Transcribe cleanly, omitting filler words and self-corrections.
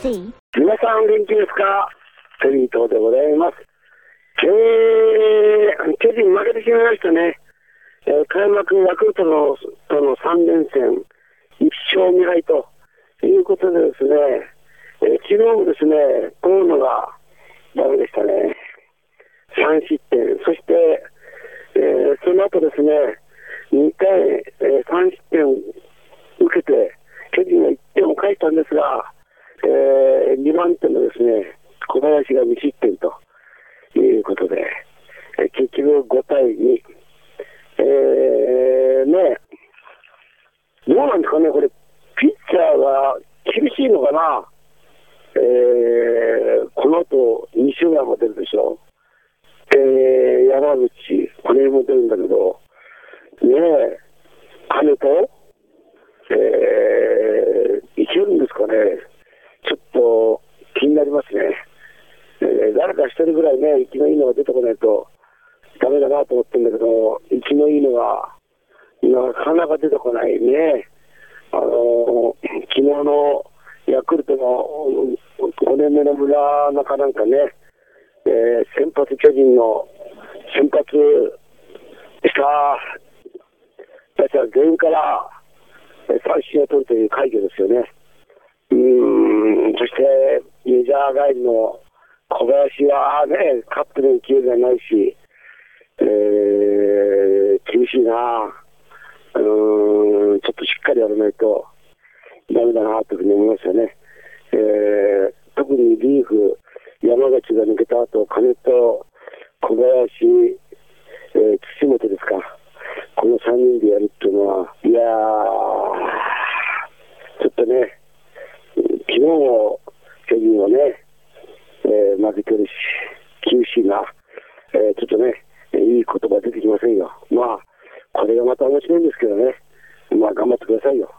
see. 皆さん元気ですか？テリー東でございます。巨人負けてしまいましたね。開幕ヤクルトとの3連戦、1勝2敗ということでですね、昨日もですね、大野がダメでしたね。3失点。そして、その後ですね、2回、3失点受けて、巨人が1点を返したんですが、2番手のですね、小林が2失点ということで、結局5対2。ね、どうなんですかね、これ、ピッチャーが厳しいのかな。この後、西浦も出るでしょ。山口、これも出るんだけど、ねえ、金と、いけるんですかね。ちょっと気になりますね。誰か一人ぐらいね、生きのいいのが出てこないとダメだなと思ってるんだけど、生きのいいのがなかなか出てこないね。昨日のヤクルトの5年目の村中なんかね、先発巨人の先発したたちは全員から三振を取るという快挙ですよね。そしてメジャー帰りの小林はね、カップの勢いがないし、厳しいな。ちょっとしっかりやらないとダメだなというふうに思いますよね。特にリーフ、山口が抜けた後、金と小林、土本ですか。この3人でやるっていうのは、いやー、ちょっとね、昨日も巨人はね、負けてるし、厳しいな。ちょっとね、いい言葉出てきませんよ。まあ、これがまた面白いんですけどね。まあ、頑張ってくださいよ。